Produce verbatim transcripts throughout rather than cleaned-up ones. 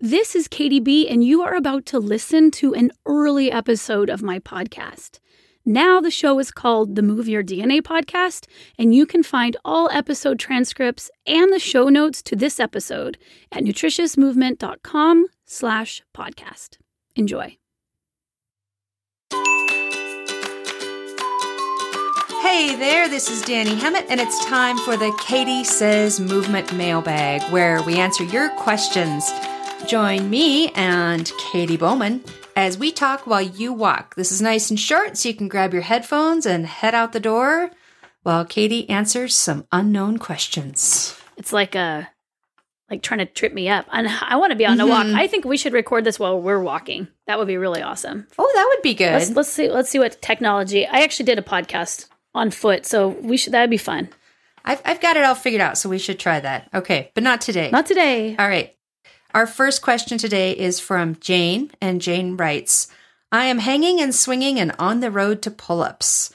This is Katie B, and you are about to listen to an early episode of my podcast. Now the show is called the Move Your D N A Podcast, and you can find all episode transcripts and the show notes to this episode at nutritiousmovement.com slash podcast. Enjoy. Hey there, this is Danny Hemmett, and it's time for the Katie Says Movement Mailbag, where we answer your questions. Join me and Katie Bowman as we talk while you walk. This is nice and short, so you can grab your headphones and head out the door while Katie answers some unknown questions. It's like a like trying to trip me up. And I want to be on a walk. I think we should record this while we're walking. That would be really awesome. Oh, that would be good. Let's, let's see. Let's see what technology. I actually did a podcast on foot, so we should. That'd be fun. I've I've got it all figured out, so we should try that. Okay, but not today. Not today. All right. Our first question today is from Jane, and Jane writes, I am hanging and swinging and on the road to pull-ups.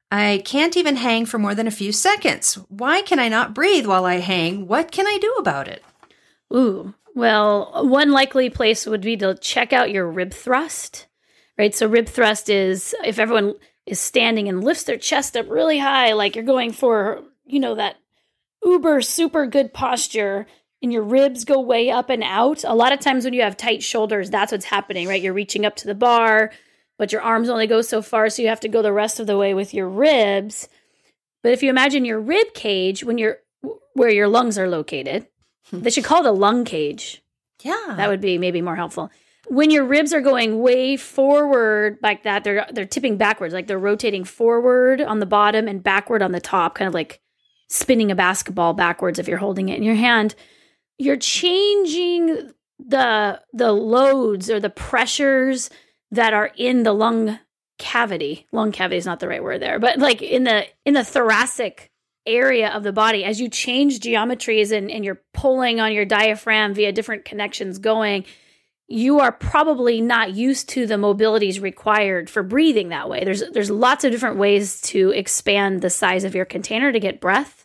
I can't even hang for more than a few seconds. Why can I not breathe while I hang? What can I do about it? Ooh, well, one likely place would be to check out your rib thrust, right? So rib thrust is if everyone is standing and lifts their chest up really high, like you're going for, you know, that uber super good posture, and your ribs go way up and out. A lot of times when you have tight shoulders, that's what's happening, right? You're reaching up to the bar, but your arms only go so far, so you have to go the rest of the way with your ribs. But if you imagine your rib cage, when you're where your lungs are located, they should call it a lung cage. Yeah. That would be maybe more helpful. When your ribs are going way forward like that, they're they're tipping backwards, like they're rotating forward on the bottom and backward on the top, kind of like spinning a basketball backwards if you're holding it in your hand. You're changing the the loads or the pressures that are in the lung cavity. Lung cavity is not the right word there, but like in the in the thoracic area of the body. As you change geometries and, and you're pulling on your diaphragm via different connections going, you are probably not used to the mobilities required for breathing that way. There's there's lots of different ways to expand the size of your container to get breath,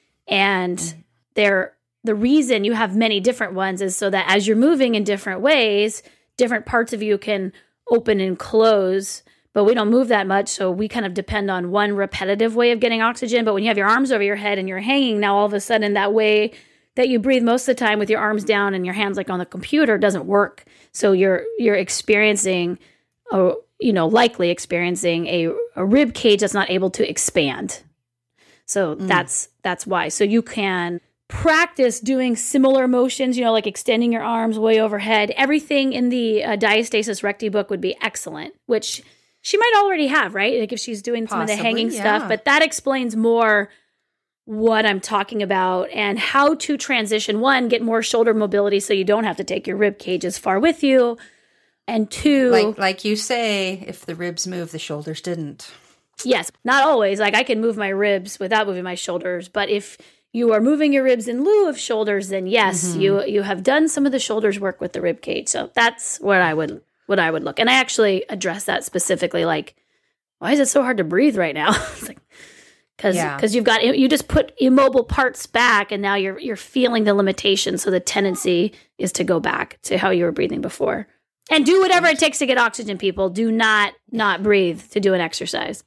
and mm. they're the reason you have many different ones is so that as you're moving in different ways, different parts of you can open and close, but we don't move that much. So we kind of depend on one repetitive way of getting oxygen. But when you have your arms over your head and you're hanging, now all of a sudden that way that you breathe most of the time with your arms down and your hands like on the computer doesn't work. So you're, you're experiencing, a, you know, likely experiencing a, a rib cage that's not able to expand. So mm. that's, that's why. So you can practice doing similar motions, you know, like extending your arms way overhead. Everything in the uh, Diastasis Recti book would be excellent, which she might already have, right? Like if she's doing some Possibly, of the hanging yeah. stuff, but that explains more what I'm talking about and how to transition. One, get more shoulder mobility so you don't have to take your rib cage as far with you. And two, like, like you say, if the ribs move, the shoulders didn't. Yes, not always. Like I can move my ribs without moving my shoulders, but if you are moving your ribs in lieu of shoulders, then yes, mm-hmm. you you have done some of the shoulders work with the rib cage. So that's what I would what I would look. And I actually address that specifically. Like, why is it so hard to breathe right now? It's like because because yeah. you've got you just put immobile parts back, and now you're you're feeling the limitation. So the tendency is to go back to how you were breathing before, and do whatever it takes to get oxygen. People do not not breathe to do an exercise.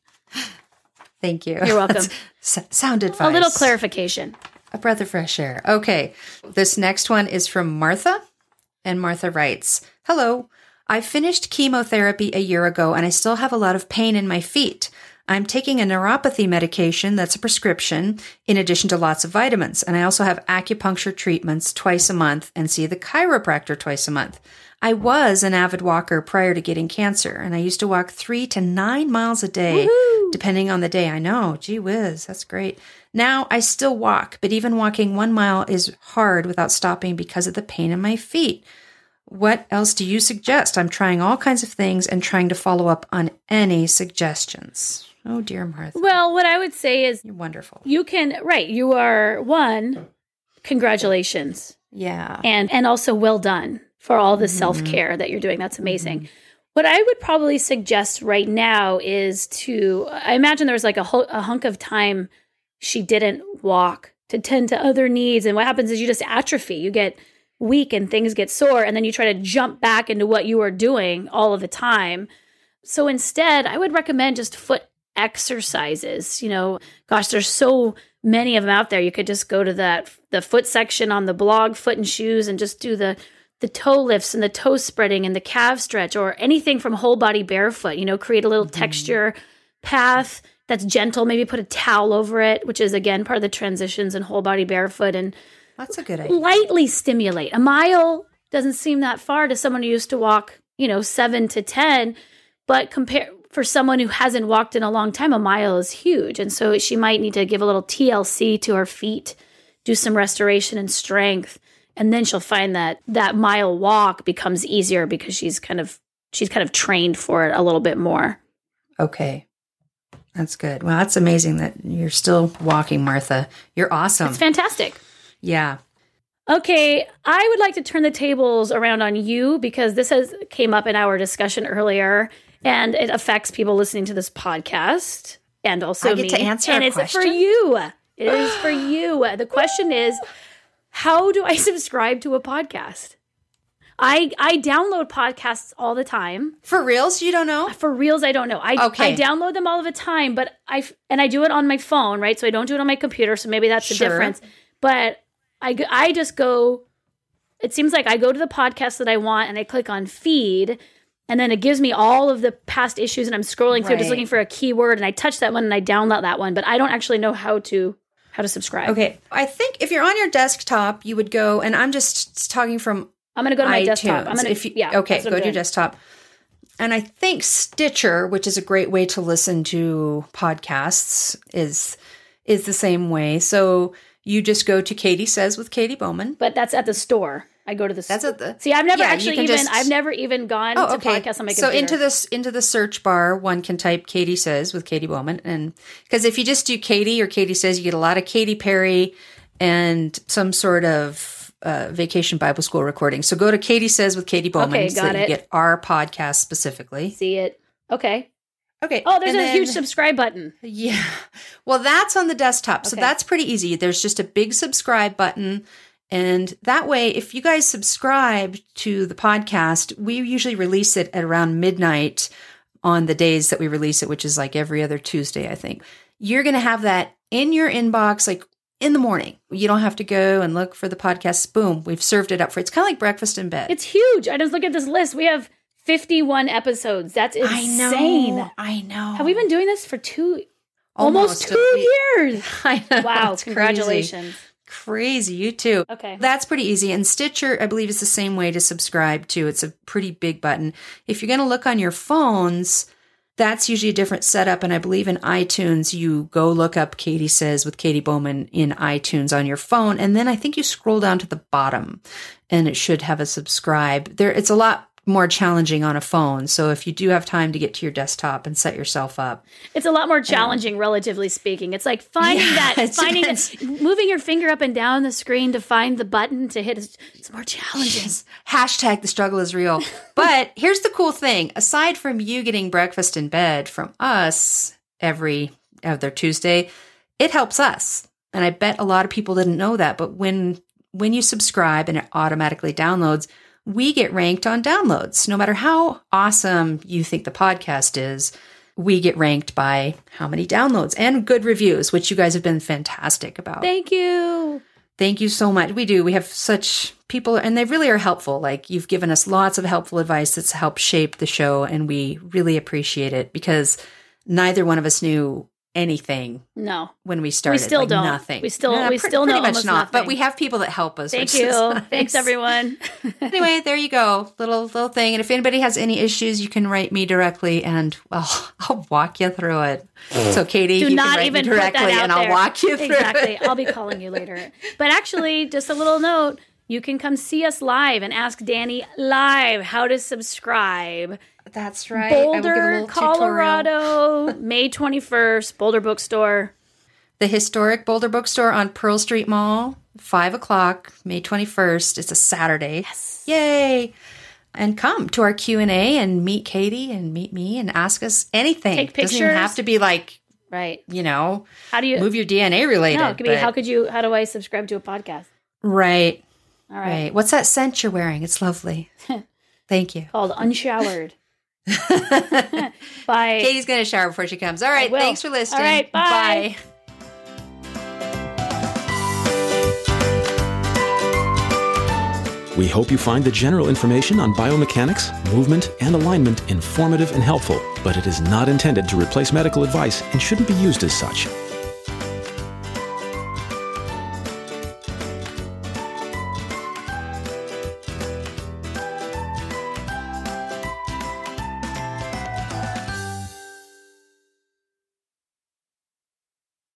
Thank you. You're welcome. S- sound advice. A little clarification. A breath of fresh air. Okay. This next one is from Martha. And Martha writes, Hello. I finished chemotherapy a year ago and I still have a lot of pain in my feet. I'm taking a neuropathy medication that's a prescription in addition to lots of vitamins. And I also have acupuncture treatments twice a month and see the chiropractor twice a month. I was an avid walker prior to getting cancer, and I used to walk three to nine miles a day, Woo-hoo! depending on the day. I know. Gee whiz, that's great. Now I still walk, but even walking one mile is hard without stopping because of the pain in my feet. What else do you suggest? I'm trying all kinds of things and trying to follow up on any suggestions. Oh, dear Martha. Well, what I would say is You're wonderful. You can, right, you are, one, congratulations. Yeah. And and also well done for all the mm-hmm. self-care that you're doing. That's amazing. Mm-hmm. What I would probably suggest right now is to, I imagine there was like a, ho- a hunk of time she didn't walk to tend to other needs. And what happens is you just atrophy. You get weak and things get sore, and then you try to jump back into what you were doing all of the time. So instead, I would recommend just foot exercises. You know, gosh, there's so many of them out there. You could just go to that the foot section on the blog, Foot and Shoes, and just do the the toe lifts and the toe spreading and the calf stretch, or anything from Whole Body Barefoot. You know, create a little mm-hmm. texture path that's gentle. Maybe put a towel over it, which is, again, part of the transitions in Whole Body Barefoot. And that's a good idea. Lightly stimulate. A mile doesn't seem that far to someone who used to walk, you know, seven to ten, but compare for someone who hasn't walked in a long time, a mile is huge. And so she might need to give a little T L C to her feet, do some restoration and strength. And then she'll find that that mile walk becomes easier because she's kind of she's kind of trained for it a little bit more. Okay. That's good. Well, that's amazing that you're still walking, Martha. You're awesome. It's fantastic. Yeah. Okay, I would like to turn the tables around on you because this has came up in our discussion earlier, and it affects people listening to this podcast, and also I get me. to answer and a it's question? for you. It is for you. The question is, how do I subscribe to a podcast? I I download podcasts all the time. For reals, you don't know? For reals, I don't know. I okay. I download them all the time, but I and I do it on my phone, right? So I don't do it on my computer. So maybe that's the Sure. difference. But I I just go. It seems like I go to the podcast that I want, and I click on feed, and then it gives me all of the past issues, and I'm scrolling through, Right. just looking for a keyword, and I touch that one, and I download that one, but I don't actually know how to how to subscribe. Okay. I think if you're on your desktop, you would go, and I'm just talking from I'm going to go to my iTunes. desktop. I'm going to, If you, yeah. Okay, that's what go I'm to your doing. desktop. And I think Stitcher, which is a great way to listen to podcasts, is is the same way. So you just go to Katie Says with Katie Bowman. But that's at the store. I go to the That's store. at the See, I've never yeah, you actually can even, just- I've never even gone Oh, to okay. podcasts on my So computer. into this into the search bar, one can type Katie Says with Katie Bowman, and because if you just do Katie or Katie Says, you get a lot of Katy Perry and some sort of uh, Vacation Bible School recording. So go to Katie Says with Katie Bowman, Okay, so got that you it. get our podcast specifically. See it. Okay. Okay. Oh, there's and a then- huge subscribe button. Yeah. Well, that's on the desktop. So Okay. that's pretty easy. There's just a big subscribe button. And that way, if you guys subscribe to the podcast, we usually release it at around midnight on the days that we release it, which is like every other Tuesday, I think. You're going to have that in your inbox, like in the morning. You don't have to go and look for the podcast. Boom. We've served it up for you. It's kind of like breakfast in bed. It's huge. I just look at this list. We have fifty-one episodes. That's insane. I know. I know. Have we been doing this for two, almost, Almost. two years? I know. Wow. It's crazy. Congratulations. Crazy, you too. Okay. That's pretty easy. And Stitcher, I believe, is the same way to subscribe to. It's a pretty big button. If you're going to look on your phones, that's usually a different setup. And I believe in iTunes, you go look up Katie Says with Katie Bowman in iTunes on your phone. And then I think you scroll down to the bottom and it should have a subscribe. There, it's a lot more challenging on a phone. So if you do have time to get to your desktop and set yourself up. It's a lot more challenging, relatively speaking. It's like finding Yeah, that, it finding depends. that, moving your finger up and down the screen to find the button to hit. Is, it's more challenging. Yes. Hashtag the struggle is real. But here's the cool thing. Aside from you getting breakfast in bed from us every other Tuesday, it helps us. And I bet a lot of people didn't know that. But when when you subscribe and it automatically downloads, we get ranked on downloads. No matter how awesome you think the podcast is, we get ranked by how many downloads and good reviews, which you guys have been fantastic about. Thank you. Thank you so much. We do. We have such people, and they really are helpful. Like, you've given us lots of helpful advice that's helped shape the show, and we really appreciate it because neither one of us knew anything No. when we started. We still like, don't. Nothing. We still- Yeah, we pre- still know pretty much almost not. But nothing. we have people that help us. Thank which you. is nice. Thanks, everyone. Anyway, there you go. Little little thing. And if anybody has any issues, you can write me directly, and well, I'll walk you through it. So, Katie, Do you not can write even me put directly, that out and I'll there. walk you through Exactly. it. I'll be calling you later. But actually, just a little note, you can come see us live and ask Danny live how to subscribe. That's right. I will give a Boulder, little tutorial. Colorado, May twenty-first, Boulder Bookstore. The historic Boulder Bookstore on Pearl Street Mall, five o'clock, May twenty-first. It's a Saturday. Yes. Yay. And come to our Q and A and meet Katie and meet me and ask us anything. Take Doesn't even pictures. have to be like, Right. you know, How do you move your D N A related. No, it could be but- how could you how do I subscribe to a podcast? Right. All right. Right. What's that scent you're wearing? It's lovely. Thank you. Called Unshowered. Bye. Katie's going to shower before she comes. All right. Thanks for listening. All right. Bye. Bye. We hope you find the general information on biomechanics, movement, and alignment informative and helpful, but it is not intended to replace medical advice and shouldn't be used as such.